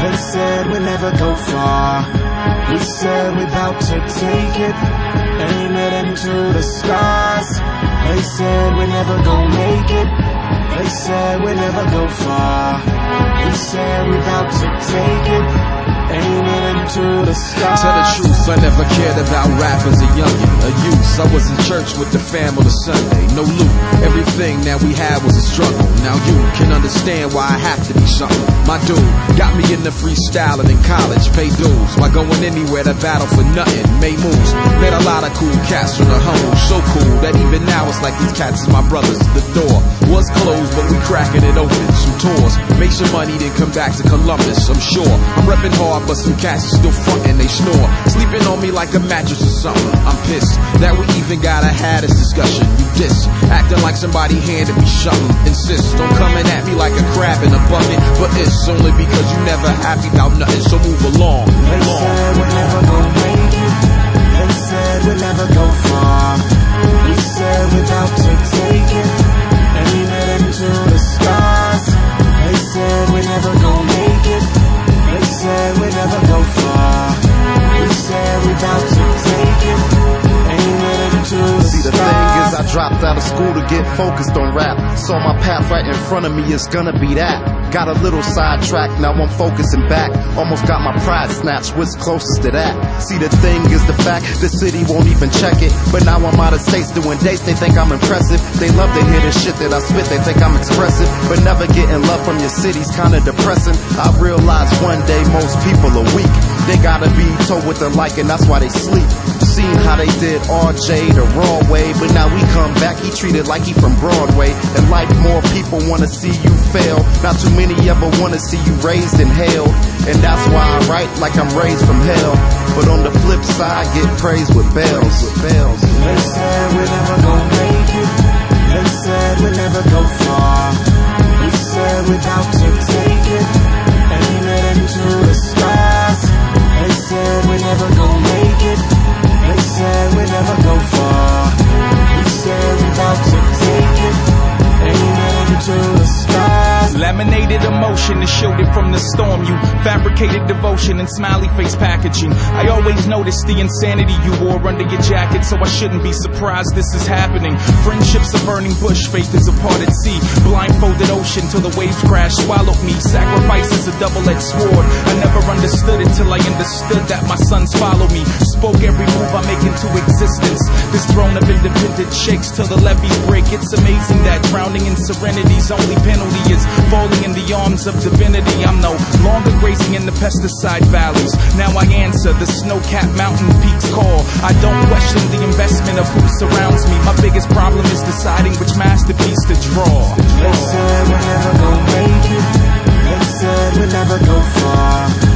They said we'll never go far. We said we're about to take it, aim it into the stars. They said we're never gonna make it. They said we'll never go far. We said we're about to take it, aim it into the stars. Tell the truth, I never cared about rap as a youngin', a youth. I was in church with the fam on a Sunday, no loot. Everything that we had was a struggle. Now you can understand why I have to be something. My dude got me into freestyling in college, paid dues while going anywhere to battle for nothing. Made moves, met a lot of cool cats from the humble, so cool that even now it's like these cats is my brothers. The door was closed, but we cracking it open. Some tours, make some money, then come back to Columbus. I'm sure I'm repping hard, but some cats are still frontin', they snore, sleeping on me like a mattress or something. I'm pissed that we even gotta have this discussion. You diss, acting like somebody handed me something. Insist on coming at me like a crab in a bucket, but it's only because you never happy about nothing. So move along. They said we're never gonna make it. They said we'll never go far. We said we're about to take it, aim it into the stars. They said we're never gonna make it. They said we'll never go far. We said we're about to take it, aim it into the stars. See, the thing is, I dropped out of school to get focused on rap. Saw my path right in front of me, it's gonna be that. Got a little sidetracked, now I'm focusing back. Almost got my pride snatched, what's closest to that? See, the thing is the fact, the city won't even check it. But now I'm out of states doing dates, they think I'm impressive. They love to hear the shit that I spit, they think I'm expressive. But never getting love from your city's kinda depressing. I realized one day most people are weak. They gotta be told what they're like and that's why they sleep. Seen how they did RJ the raw way, but now we come back, he treated like he from Broadway. In life more people wanna see you fail, not too many ever wanna see you raised in hell. And that's why I write like I'm raised from hell, but on the flip side get praised with bells. They said we're never gonna make it. They said we'll never go far. We said we're about to take it, aim it into the stars. They said we're never gonna make it. They said we'll never go far. We said we're about to take it, aim it into the stars. Laminated emotion and showed it from the storm. You fabricated devotion and smiley face packaging. I always noticed the insanity you wore under your jacket, so I shouldn't be surprised this is happening. Friendship's a burning bush, faith is a parted sea. Blindfolded ocean till the waves crash, swallowed me. Sacrifice is a double-edged sword. I never understood it till I understood that my sons follow me. Spoke every move I make into existence. This throne of independence shakes till the levees break. It's amazing that drowning in serenity's only penalty is falling in the arms of divinity. I'm no longer grazing in the pesticide valleys. Now I answer the snow-capped mountain peaks call. I don't question the investment of who surrounds me. My biggest problem is deciding which masterpiece to draw. They said we'll never gonna make it. They said we'll never go far.